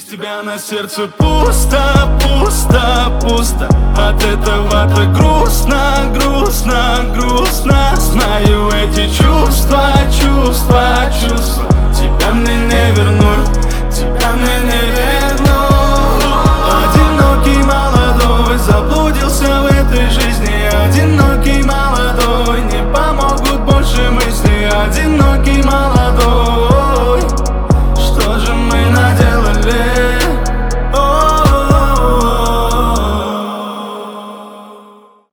тебя на сердце пусто, пусто, пусто. От этого так грустно, грустно, грустно. Знаю,